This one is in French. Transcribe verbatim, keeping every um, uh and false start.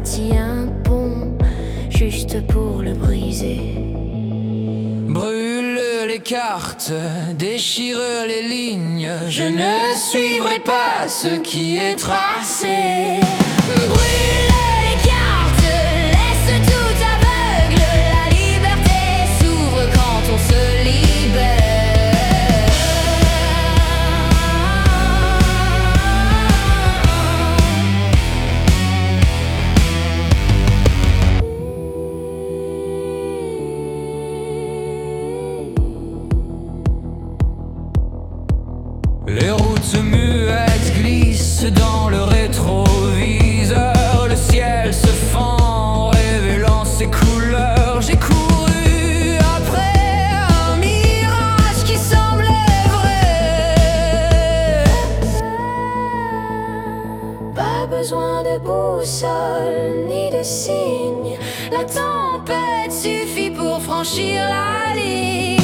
bâti un pont juste pour le briser. Brûle les cartes, déchire les lignes, je ne suivrai pas ce qui est tracé. Brûle les cartes, laisse tout aveugle. La liberté s'ouvre quand on se libère. Les routes muettes glissent dans le rétroviseur. Le ciel se fend, révélant ses couleurs. J'ai couru après un mirage qui semblait vrai. Pas besoin de boussole ni de signe. La tempête suffit pour franchir la ligne.